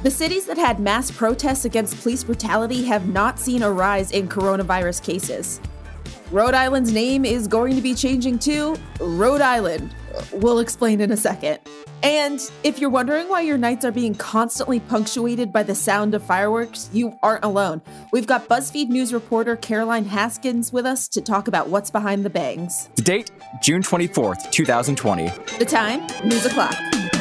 The cities that had mass protests against police brutality have not seen a rise in coronavirus cases. Rhode Island's name is going to be changing to Rhode Island. We'll explain in a second. And if you're wondering why your nights are being constantly punctuated by the sound of fireworks, you aren't alone. We've got BuzzFeed News reporter Caroline Haskins with us to talk about what's behind the bangs. The date, June 24th, 2020. The time, news o'clock.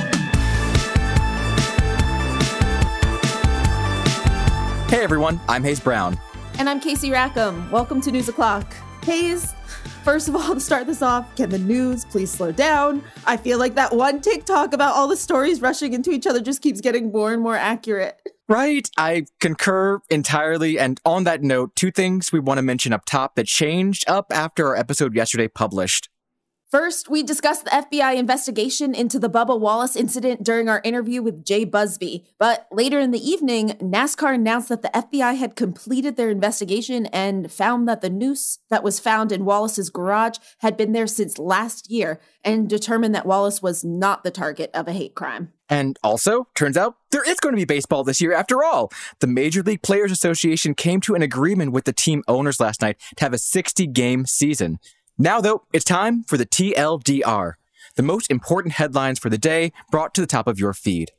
Hey everyone, I'm Hayes Brown. And I'm Casey Rackham. Welcome to News O'Clock. Hayes, first of all, to start this off, can the news please slow down? I feel like that one TikTok about all the stories rushing into each other just keeps getting more and more accurate. Right, I concur entirely. And on that note, two things we want to mention up top that changed up after our episode yesterday published. First, we discussed the FBI investigation into the Bubba Wallace incident during our interview with Jay Busby. But later in the evening, NASCAR announced that the FBI had completed their investigation and found that the noose that was found in Wallace's garage had been there since last year and determined that Wallace was not the target of a hate crime. And also, turns out, there is going to be baseball this year after all. The Major League Players Association came to an agreement with the team owners last night to have a 60-game season. Now, though, it's time for the TLDR, the most important headlines for the day brought to the top of your feed.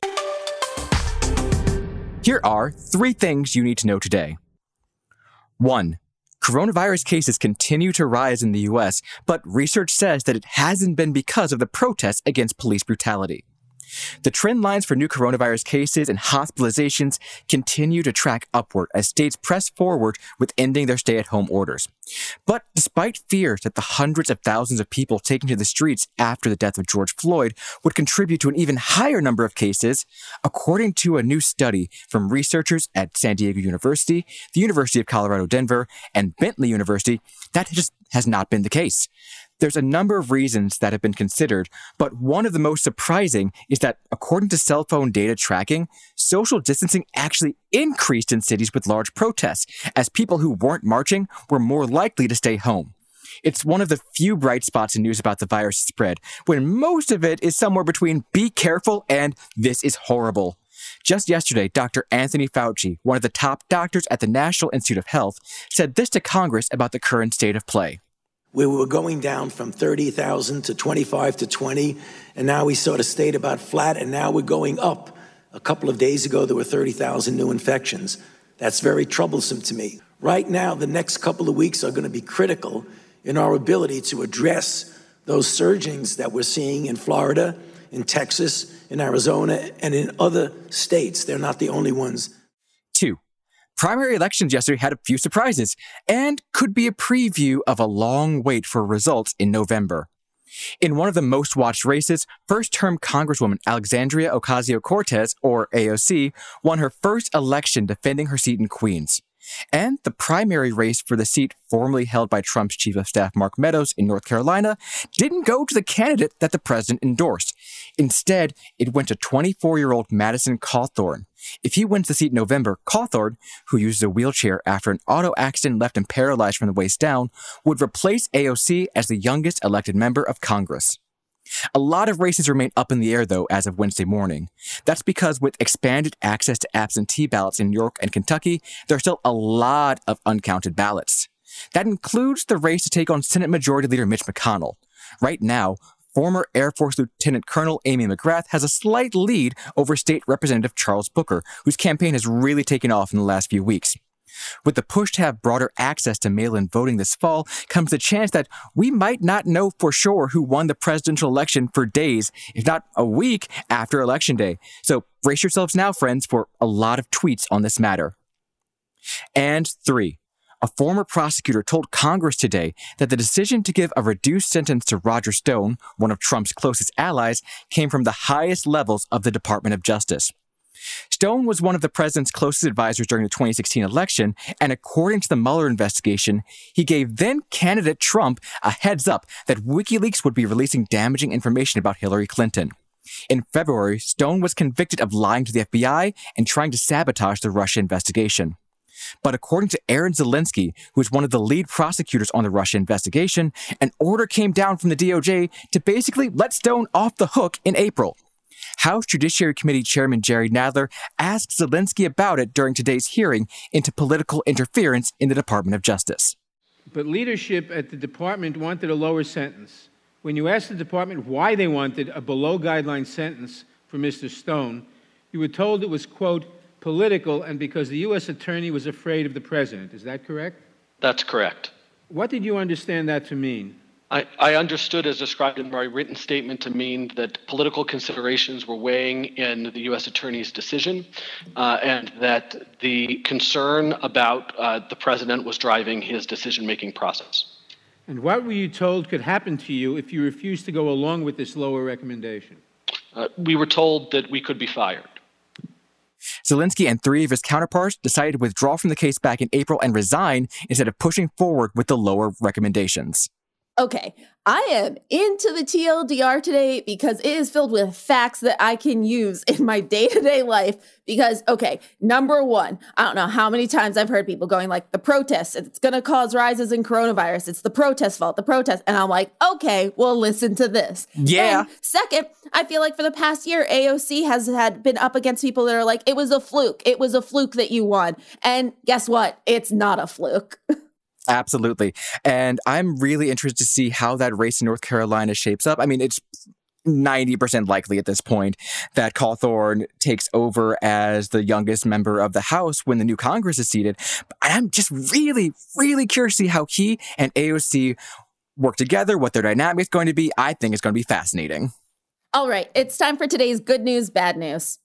Here are 3 things you need to know today. 1. Coronavirus cases continue to rise in the U.S., but research says that it hasn't been because of the protests against police brutality. The trend lines for new coronavirus cases and hospitalizations continue to track upward as states press forward with ending their stay-at-home orders. But despite fears that the hundreds of thousands of people taken to the streets after the death of George Floyd would contribute to an even higher number of cases, according to a new study from researchers at San Diego University, the University of Colorado Denver, and Bentley University, that just has not been the case. There's a number of reasons that have been considered, but one of the most surprising is that, according to cell phone data tracking, social distancing actually increased in cities with large protests, as people who weren't marching were more likely to stay home. It's one of the few bright spots in news about the virus spread, when most of it is somewhere between be careful and this is horrible. Just yesterday, Dr. Anthony Fauci, one of the top doctors at the National Institute of Health, said this to Congress about the current state of play. We were going down from 30,000 to 25 to 20, and now we sort of stayed about flat, and now we're going up. A couple of days ago, there were 30,000 new infections. That's very troublesome to me. Right now, the next couple of weeks are going to be critical in our ability to address those surgings that we're seeing in Florida, in Texas, in Arizona, and in other states. They're not the only ones. 2. Primary elections yesterday had a few surprises and could be a preview of a long wait for results in November. In one of the most watched races, first-term Congresswoman Alexandria Ocasio-Cortez, or AOC, won her first election defending her seat in Queens. And the primary race for the seat formerly held by Trump's chief of staff Mark Meadows in North Carolina didn't go to the candidate that the president endorsed. Instead, it went to 24-year-old Madison Cawthorn. If he wins the seat in November, Cawthorn, who uses a wheelchair after an auto accident left him paralyzed from the waist down, would replace AOC as the youngest elected member of Congress. A lot of races remain up in the air, though, as of Wednesday morning. That's because with expanded access to absentee ballots in New York and Kentucky, there are still a lot of uncounted ballots. That includes the race to take on Senate Majority Leader Mitch McConnell. Right now, former Air Force Lieutenant Colonel Amy McGrath has a slight lead over State Representative Charles Booker, whose campaign has really taken off in the last few weeks. With the push to have broader access to mail-in voting this fall comes the chance that we might not know for sure who won the presidential election for days, if not a week, after Election Day. So brace yourselves now, friends, for a lot of tweets on this matter. And 3. A former prosecutor told Congress today that the decision to give a reduced sentence to Roger Stone, one of Trump's closest allies, came from the highest levels of the Department of Justice. Stone was one of the president's closest advisors during the 2016 election, and according to the Mueller investigation, he gave then-candidate Trump a heads up that WikiLeaks would be releasing damaging information about Hillary Clinton. In February, Stone was convicted of lying to the FBI and trying to sabotage the Russia investigation. But according to Aaron Zelensky, who is one of the lead prosecutors on the Russia investigation, an order came down from the DOJ to basically let Stone off the hook in April. House Judiciary Committee Chairman Jerry Nadler asked Zelensky about it during today's hearing into political interference in the Department of Justice. But leadership at the department wanted a lower sentence. When you asked the department why they wanted a below-guideline sentence for Mr. Stone, you were told it was, quote, political and because the U.S. attorney was afraid of the president. Is that correct? That's correct. What did you understand that to mean? I understood, as described in my written statement, to mean that political considerations were weighing in the U.S. attorney's decision, and that the concern about the president was driving his decision-making process. And what were you told could happen to you if you refused to go along with this lower recommendation? We were told that we could be fired. Zelensky and 3 of his counterparts decided to withdraw from the case back in April and resign instead of pushing forward with the lower recommendations. Okay, I am into the TLDR today because it is filled with facts that I can use in my day-to-day life because, okay, number one, I don't know how many times I've heard people going like, the protests, it's going to cause rises in coronavirus. It's the protest fault, the protest. And I'm like, okay, well, listen to this. Yeah. And second, I feel like for the past year, AOC has been up against people that are like, it was a fluke. It was a fluke that you won. And guess what? It's not a fluke. Absolutely. And I'm really interested to see how that race in North Carolina shapes up. I mean, it's 90% likely at this point that Cawthorn takes over as the youngest member of the House when the new Congress is seated. But I'm just really, really curious to see how he and AOC work together, what their dynamic is going to be. I think it's going to be fascinating. All right, it's time for today's good news, bad news.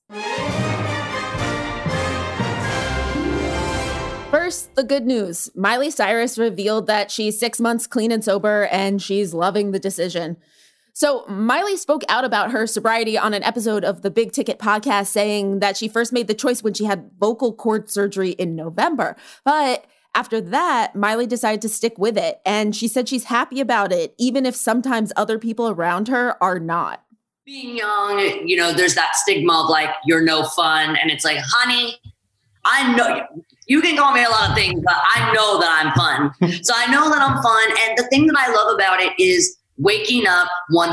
First, the good news. Miley Cyrus revealed that she's 6 months clean and sober, and she's loving the decision. So Miley spoke out about her sobriety on an episode of the Big Ticket podcast, saying that she first made the choice when she had vocal cord surgery in November. But after that, Miley decided to stick with it, and she said she's happy about it, even if sometimes other people around her are not. Being young, there's that stigma of like, you're no fun. And it's like, honey, I know you can call me a lot of things, but I know that I'm fun. So I know that I'm fun. And the thing that I love about it is waking up 100%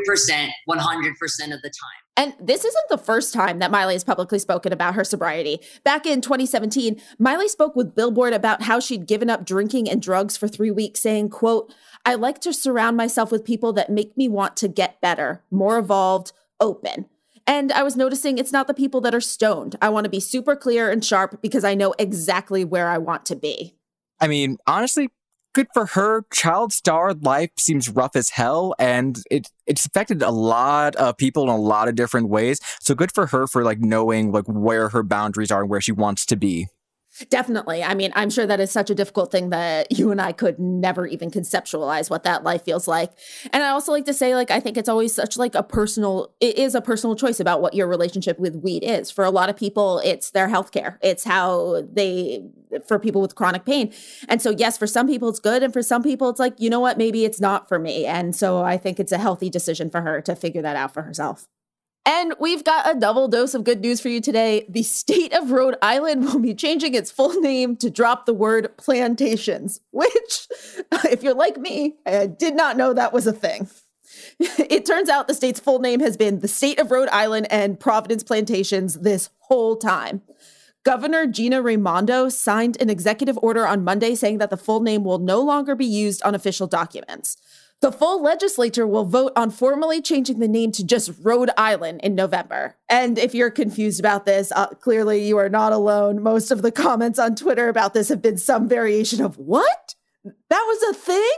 of the time. And this isn't the first time that Miley has publicly spoken about her sobriety. Back in 2017, Miley spoke with Billboard about how she'd given up drinking and drugs for 3 weeks, saying, quote, I like to surround myself with people that make me want to get better, more evolved, open. And I was noticing it's not the people that are stoned. I want to be super clear and sharp because I know exactly where I want to be. I mean, honestly, good for her. Child star life seems rough as hell, and it's affected a lot of people in a lot of different ways. So good for her for knowing where her boundaries are and where she wants to be. Definitely. I mean, I'm sure that is such a difficult thing that you and I could never even conceptualize what that life feels like. And I also like to say, I think it's always such it is a personal choice about what your relationship with weed is. For a lot of people, it's their healthcare. It's for people with chronic pain. And so, yes, for some people it's good. And for some people it's you know what, maybe it's not for me. And so I think it's a healthy decision for her to figure that out for herself. And we've got a double dose of good news for you today. The state of Rhode Island will be changing its full name to drop the word plantations, which, if you're like me, I did not know that was a thing. It turns out the state's full name has been the State of Rhode Island and Providence Plantations this whole time. Governor Gina Raimondo signed an executive order on Monday saying that the full name will no longer be used on official documents. The full legislature will vote on formally changing the name to just Rhode Island in November. And if you're confused about this, clearly you are not alone. Most of the comments on Twitter about this have been some variation of, what? That was a thing?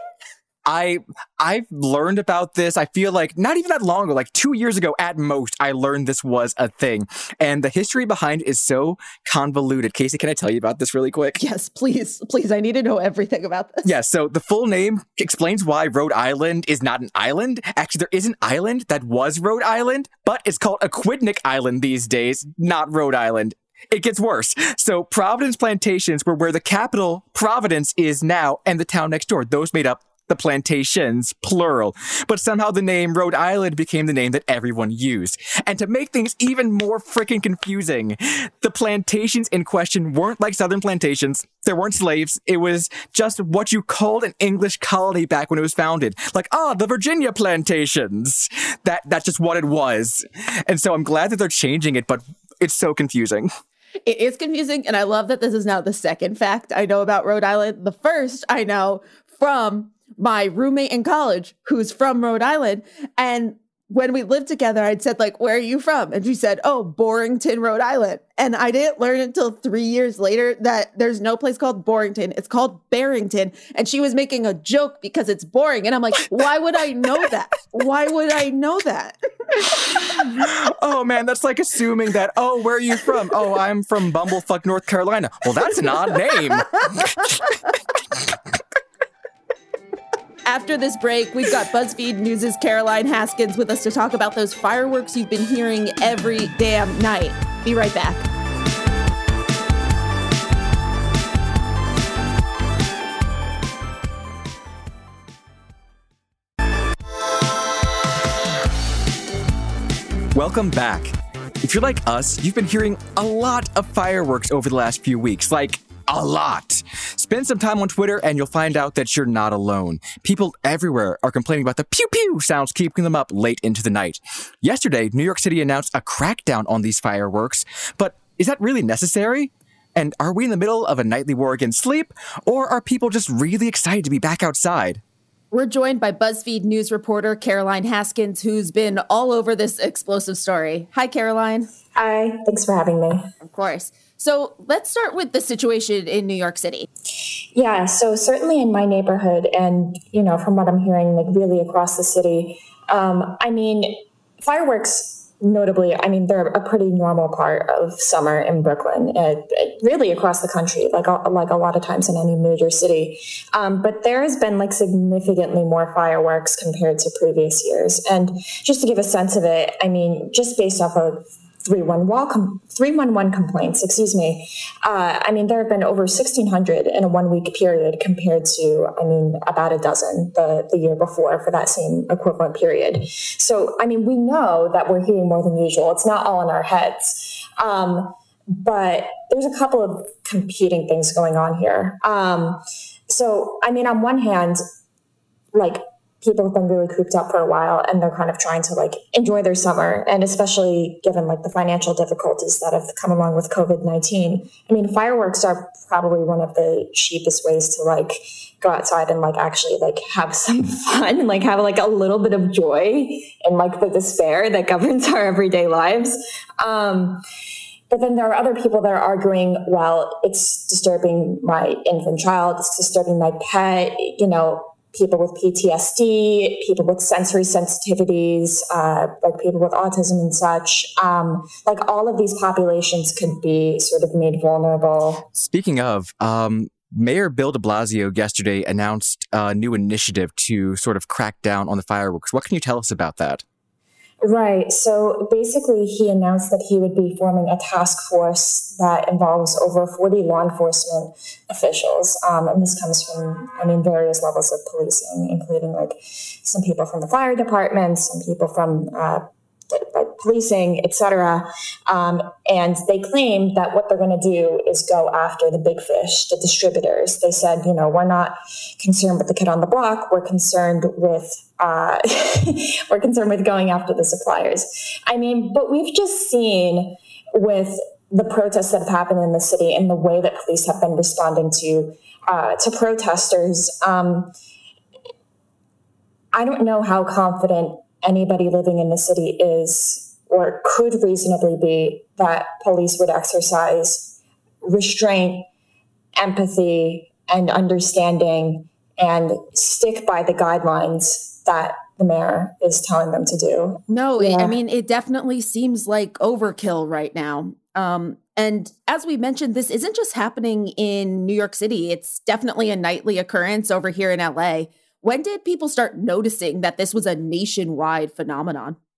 I've learned about this. I feel like not even that long ago, 2 years ago at most, I learned this was a thing. And the history behind it is so convoluted. Casey, can I tell you about this really quick? Yes, please. Please. I need to know everything about this. Yeah, so the full name explains why Rhode Island is not an island. Actually, there is an island that was Rhode Island, but it's called Aquidneck Island these days, not Rhode Island. It gets worse. So Providence Plantations were where the capital, Providence, is now, and the town next door. Those made up the plantations, plural. But somehow the name Rhode Island became the name that everyone used. And to make things even more freaking confusing, the plantations in question weren't like Southern plantations. There weren't slaves. It was just what you called an English colony back when it was founded. Like, the Virginia plantations. That's just what it was. And so I'm glad that they're changing it, but it's so confusing. It is confusing, and I love that this is now the second fact I know about Rhode Island. The first I know from my roommate in college who's from Rhode Island. And when we lived together, I'd said, like, where are you from? And she said, Borington, Rhode Island. And I didn't learn until 3 years later that there's no place called Borington. It's called Barrington. And she was making a joke because it's boring. And I'm like, why would I know that? Why would I know that? Oh, man, that's like assuming that, where are you from? I'm from Bumblefuck, North Carolina. Well, that's an odd name. After this break, we've got BuzzFeed News' Caroline Haskins with us to talk about those fireworks you've been hearing every damn night. Be right back. Welcome back. If you're like us, you've been hearing a lot of fireworks over the last few weeks, like a lot. Spend some time on Twitter and you'll find out that you're not alone. People everywhere are complaining about the pew-pew sounds keeping them up late into the night. Yesterday, New York City announced a crackdown on these fireworks, but is that really necessary? And are we in the middle of a nightly war against sleep, or are people just really excited to be back outside? We're joined by BuzzFeed News reporter Caroline Haskins, who's been all over this explosive story. Hi, Caroline. Hi, thanks for having me. Of course. So let's start with the situation in New York City. Yeah, so certainly in my neighborhood and, from what I'm hearing, like really across the city, fireworks, notably, they're a pretty normal part of summer in Brooklyn, really across the country, like a lot of times in any major city. But there has been like significantly more fireworks compared to previous years. And just to give a sense of it, just based off of 311 complaints, there have been over 1,600 in a 1 week period compared to, about a dozen the year before for that same equivalent period. So, we know that we're hearing more than usual. It's not all in our heads. But there's a couple of competing things going on here. On one hand, people have been really cooped up for a while and they're kind of trying to enjoy their summer. And especially given the financial difficulties that have come along with COVID-19. Fireworks are probably one of the cheapest ways to go outside and actually have some fun and have a little bit of joy in the despair that governs our everyday lives. But then there are other people that are arguing, well, it's disturbing my infant child, it's disturbing my pet, people with PTSD, people with sensory sensitivities, people with autism and such. All of these populations could be sort of made vulnerable. Speaking of, Mayor Bill de Blasio yesterday announced a new initiative to sort of crack down on the fireworks. What can you tell us about that? Right. So basically, he announced that he would be forming a task force that involves over 40 law enforcement officials. And this comes from, various levels of policing, including some people from the fire department, some people from policing, et cetera. And they claim that what they're going to do is go after the big fish, the distributors. They said, we're not concerned with the kid on the block. We're concerned with going after the suppliers. But we've just seen with the protests that have happened in the city and the way that police have been responding to protesters. I don't know how confident anybody living in the city is or could reasonably be that police would exercise restraint, empathy, and understanding and stick by the guidelines that the mayor is telling them to do. No, yeah. It definitely seems like overkill right now. And as we mentioned, this isn't just happening in New York City. It's definitely a nightly occurrence over here in LA. When did people start noticing that this was a nationwide phenomenon?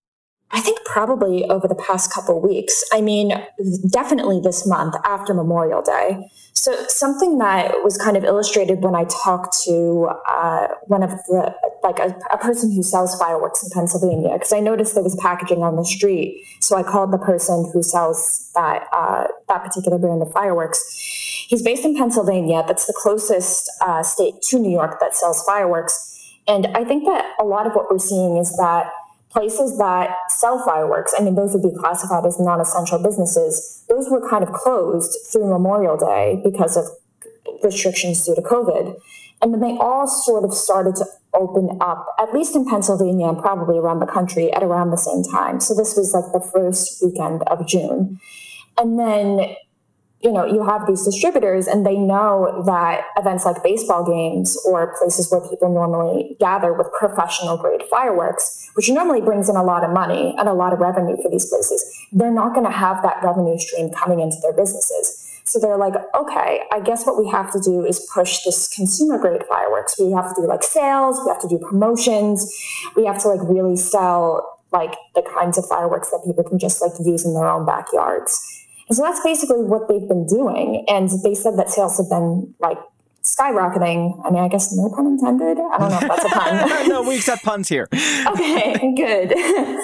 I think probably over the past couple of weeks. I mean, definitely this month after Memorial Day. So something that was kind of illustrated when I talked to one of the, like a person who sells fireworks in Pennsylvania, because I noticed there was packaging on the street. So I called the person who sells that particular brand of fireworks. He's based in Pennsylvania. That's the closest state to New York that sells fireworks. And I think that a lot of what we're seeing is that places that sell fireworks, I mean, those would be classified as non-essential businesses, those were kind of closed through Memorial Day because of restrictions due to COVID. And then they all sort of started to open up, at least in Pennsylvania and probably around the country at around the same time. So this was like the first weekend of June. And then, you know, you have these distributors and they know that events like baseball games or places where people normally gather with professional grade fireworks, which normally brings in a lot of money and a lot of revenue for these places, they're not going to have that revenue stream coming into their businesses. So they're like, okay, I guess what we have to do is push this consumer grade fireworks. We have to do like sales, we have to do promotions, we have to like really sell like the kinds of fireworks that people can just like use in their own backyards. And so that's basically what they've been doing. And they said that sales have been like skyrocketing. I mean, I guess no pun intended. I don't know if that's a pun. No, we accept puns here. Okay, good.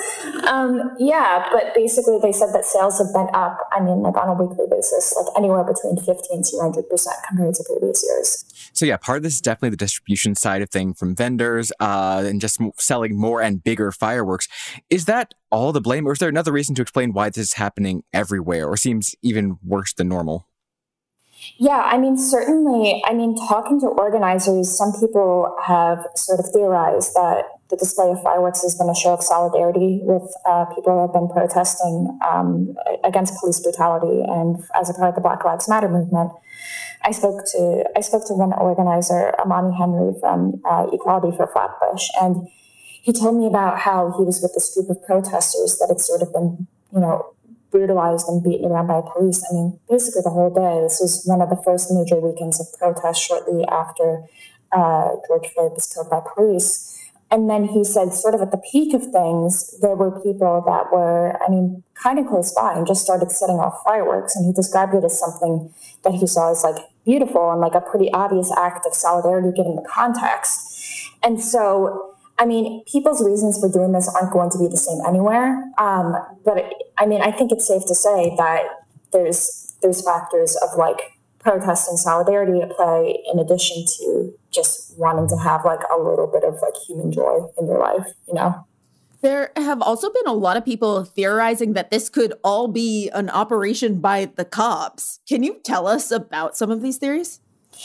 Yeah, but basically they said that sales have been up, I mean, like on a weekly basis, like anywhere between 50 and 200% compared to previous years. So yeah, part of this is definitely the distribution side of thing from vendors and just selling more and bigger fireworks. Is that all the blame, or is there another reason to explain why this is happening everywhere or seems even worse than normal? Yeah, I mean, certainly, I mean, talking to organizers, some people have sort of theorized that the display of fireworks has been a show of solidarity with people who have been protesting against police brutality and as a part of the Black Lives Matter movement. I spoke to one organizer, Amani Henry from Equality for Flatbush, and he told me about how he was with this group of protesters that had sort of been, you know, brutalized and beaten around by police. I mean, basically the whole day. This was one of the first major weekends of protest shortly after George Floyd was killed by police. And then he said sort of at the peak of things, there were people that were, I mean, kind of close by and just started setting off fireworks. And he described it as something that he saw as like beautiful and like a pretty obvious act of solidarity given the context. And so, I mean, people's reasons for doing this aren't going to be the same anywhere. But I mean, I think it's safe to say that there's factors of like protest and solidarity at play in addition to just wanting to have like a little bit of like human joy in your life, you know? There have also been a lot of people theorizing that this could all be an operation by the cops. Can you tell us about some of these theories?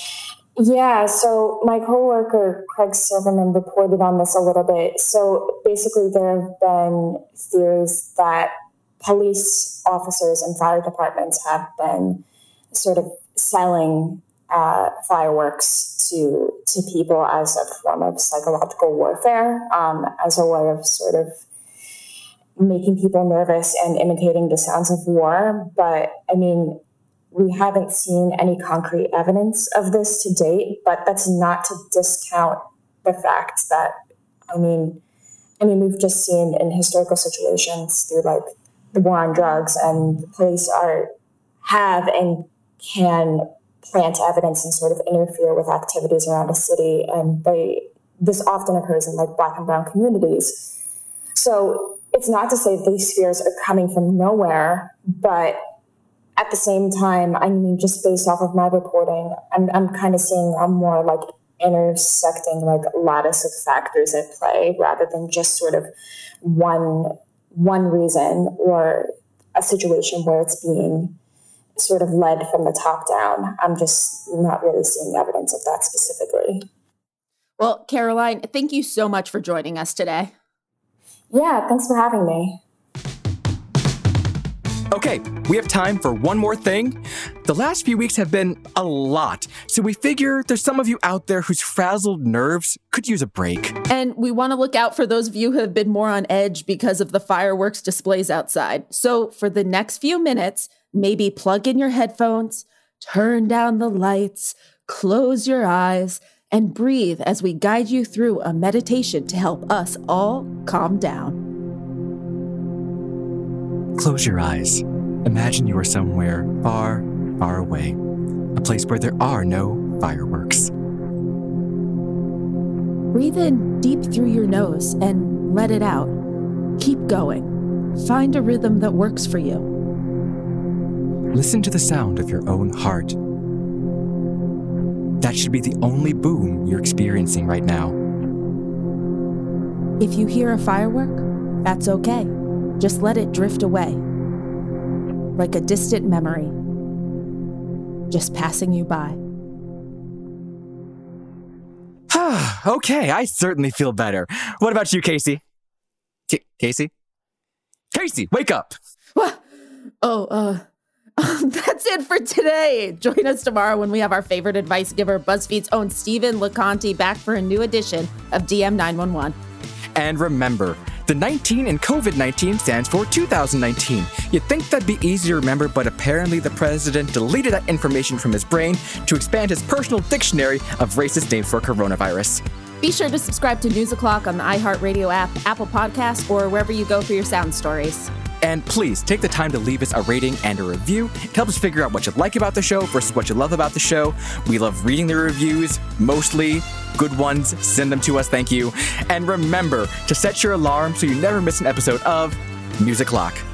Yeah, so my coworker, Craig Silverman, reported on this a little bit. So basically there have been theories that police officers and fire departments have been sort of selling fireworks to people as a form of psychological warfare, as a way of sort of making people nervous and imitating the sounds of war. But I mean, we haven't seen any concrete evidence of this to date, but that's not to discount the fact that, I mean, we've just seen in historical situations through like the war on drugs, and the police have and can plant evidence and sort of interfere with activities around a city. And this often occurs in like Black and brown communities. So it's not to say that these fears are coming from nowhere, but at the same time, I mean, just based off of my reporting, I'm kind of seeing a more like intersecting like lattice of factors at play rather than just sort of one reason or a situation where it's being sort of led from the top down. I'm just not really seeing evidence of that specifically. Well, Caroline, thank you so much for joining us today. Yeah, thanks for having me. Okay, we have time for one more thing. The last few weeks have been a lot, so we figure there's some of you out there whose frazzled nerves could use a break. And we want to look out for those of you who have been more on edge because of the fireworks displays outside. So for the next few minutes, maybe plug in your headphones, turn down the lights, close your eyes, and breathe as we guide you through a meditation to help us all calm down. Close your eyes. Imagine you are somewhere far, far away, a place where there are no fireworks. Breathe in deep through your nose and let it out. Keep going. Find a rhythm that works for you. Listen to the sound of your own heart. That should be the only boom you're experiencing right now. If you hear a firework, that's okay. Just let it drift away. Like a distant memory. Just passing you by. Okay, I certainly feel better. What about you, Casey? Casey? Casey, wake up! That's it for today. Join us tomorrow when we have our favorite advice giver, BuzzFeed's own Stephen LeConte, back for a new edition of DM 911. And remember, the 19 in COVID-19 stands for 2019. You'd think that'd be easy to remember, but apparently the president deleted that information from his brain to expand his personal dictionary of racist names for coronavirus. Be sure to subscribe to News O'Clock on the iHeartRadio app, Apple Podcasts, or wherever you go for your sound stories. And please take the time to leave us a rating and a review. It helps us figure out what you like about the show versus what you love about the show. We love reading the reviews, mostly good ones. Send them to us, thank you. And remember to set your alarm so you never miss an episode of News O'Clock.